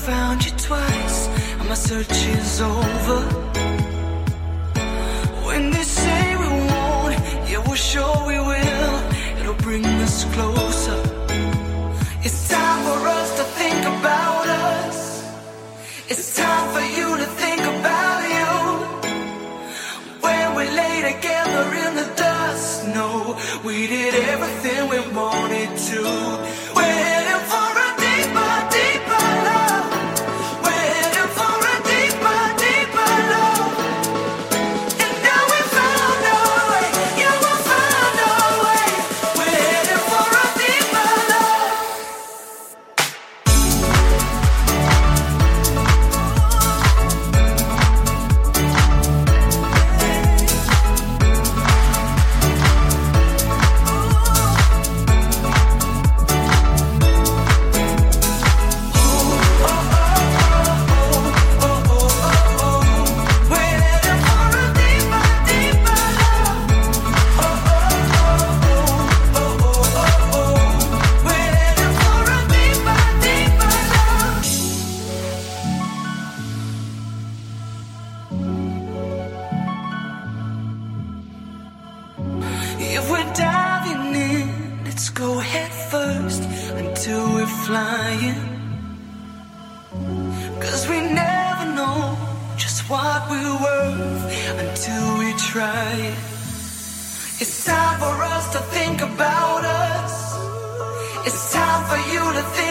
found you twice and my search is over. When they say we won't, yeah, we're sure we will. It'll bring us closer. It's time for us to think about us. It's time for you to think about you. When we lay together in the dust, no, we did everything we wanted to. We're heading for a deeper, deeper love. We're heading for a deeper, deeper love. And now we found our way. Yeah, we found our way. We're heading for a deeper love. If we're diving in, let's go head first until we're flying. 'Cause we never know just what we're worth until we try it. It's time for us to think about us. It's time for you to think